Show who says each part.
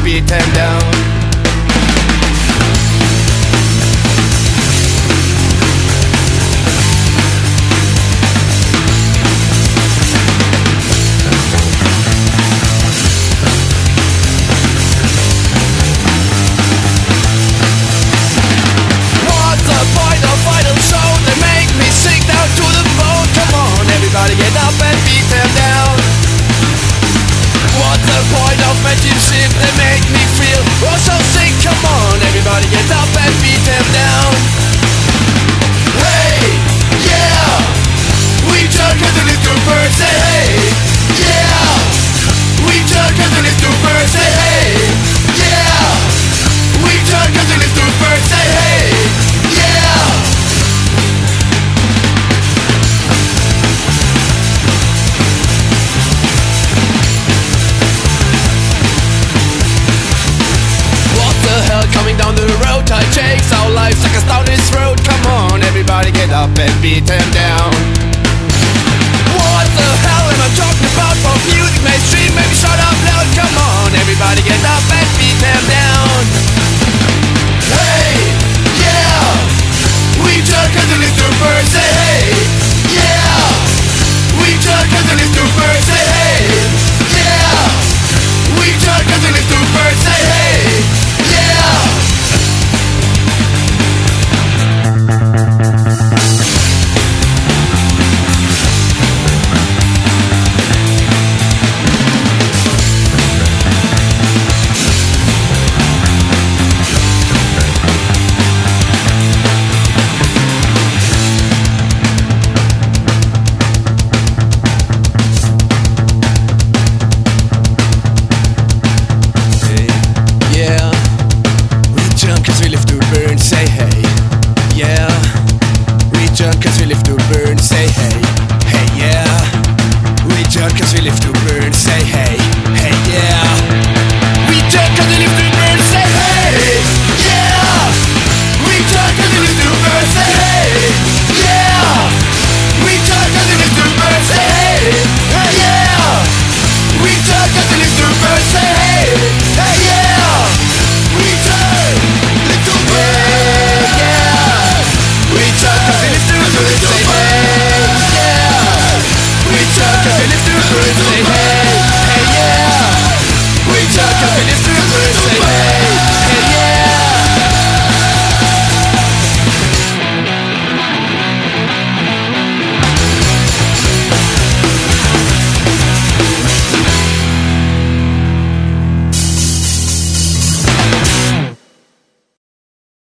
Speaker 1: beat them down. Everybody get up and beat them down. What's the point of friendship? They make me feel oh so sick. Come on, everybody get up and beat them down. Hey, yeah, we just got the little birds. Say hey, yeah, we just got the little birds. Say hey, yeah, we just got the little birds. Say hey, yeah. Coming down the road, I chase our lives like a down this road. Come on, everybody get up and beat them down. What the hell am I talking about? For music mainstream, maybe shut up loud. Come on, everybody get up and beat them down. Hey, yeah, we just got the little birds. Say hey, yeah, we just got the little birds. Say hey, yeah, we just got the little birds. Say hey, yeah. Cause we live to burn, say hey, hey yeah. We jump cause we live to burn, say hey, hey yeah. We jump cause we live to burn, say hey, yeah. We jump cause we live to burn, say hey, yeah. We jump cause we live to burn, say hey, hey yeah. We jump cause we live to burn, say hey, hey yeah. We jump, little burn, yeah. We jump cause we live to burn, say hey, yeah. We jump cause we live to burn, say hey.